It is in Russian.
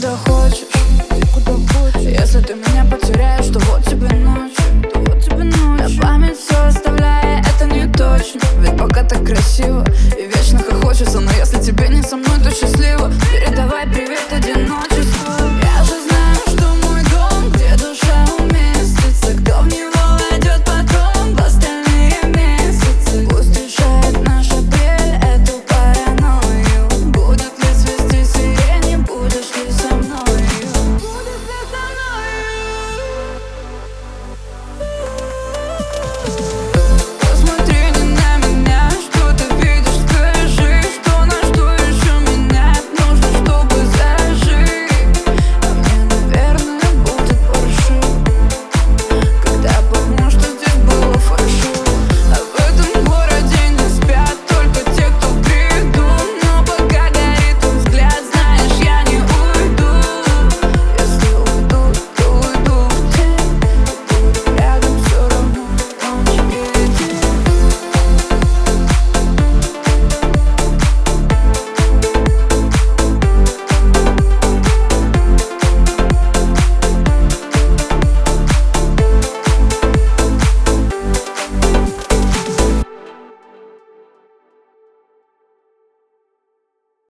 куда хочешь, если ты меня потеряешь, то вот тебе ночь, на память все оставляя, это не точно. Ведь пока так красиво и вечно хохочется, но если тебе не со мной, то счастливо. Передавай привет